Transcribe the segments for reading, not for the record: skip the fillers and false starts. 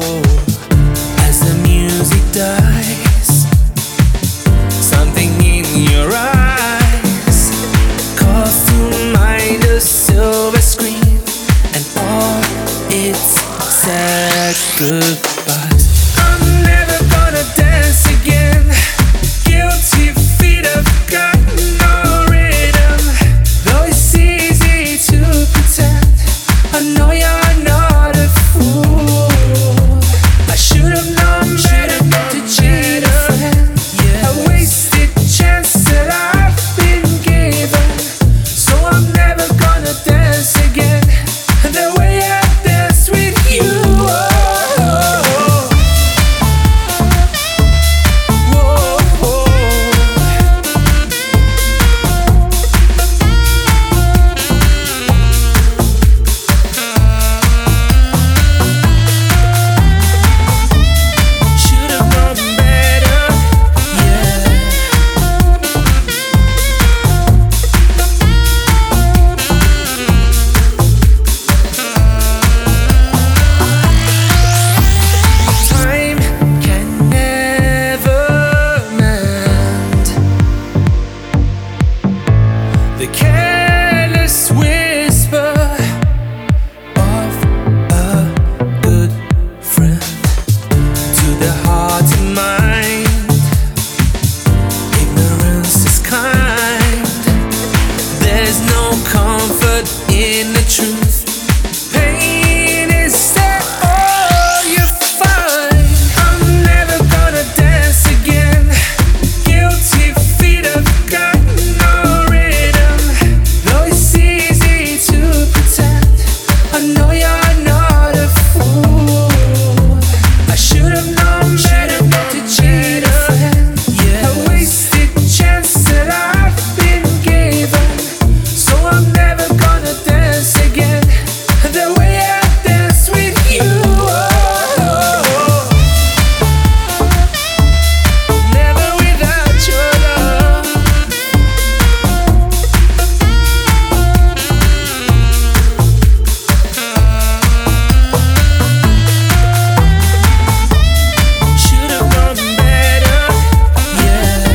As the music dies, something in your eyes calls to mind a silver screen and all its sad goodbyes. I'm never gonna dance again. Guilty feet have got no rhythm. Though it's easy to pretend, I know you're not a fool. I should have known better to cheat a friend. A wasted chance that I've been given. So I'm never gonna dance again the way I dance with you. The careless whisper of a good friend to the heart and mind. Ignorance is kind. There's no comfort in the truth. Pain is that all you find. I'm never gonna dance again. Guilty feet have got no rhythm. Though it's easy to pretend, I know you're not a fool. I should have known better to cheat a friend. A wasted chance that I've been given. So I'm never gonna dance again the way I dance with you. Never without your love. Should have known better, yeah.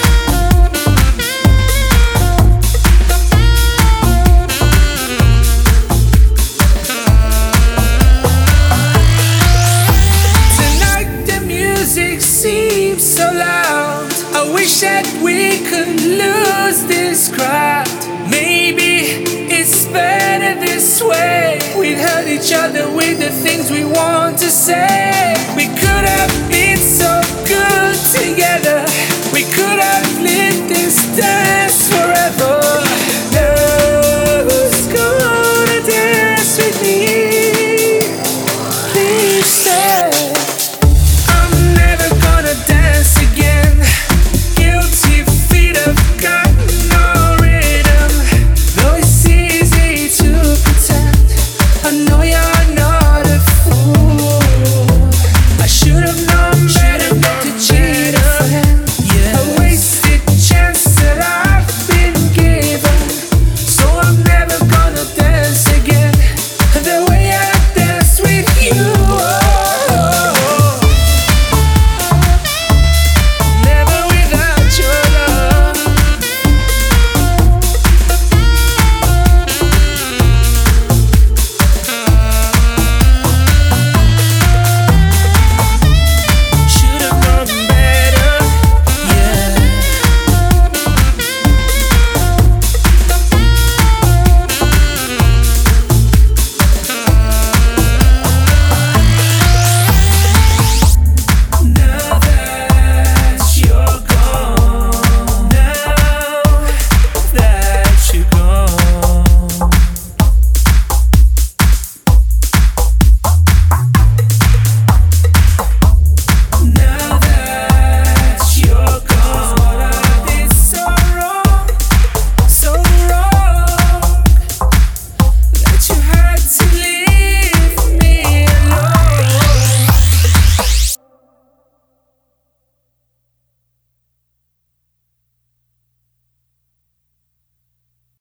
Tonight the music seems so loud. I wish that we could lose this crowd. Maybe it's better this way. We'd hurt each other with the things we want to say. We could have been so good together. We could have lived this day.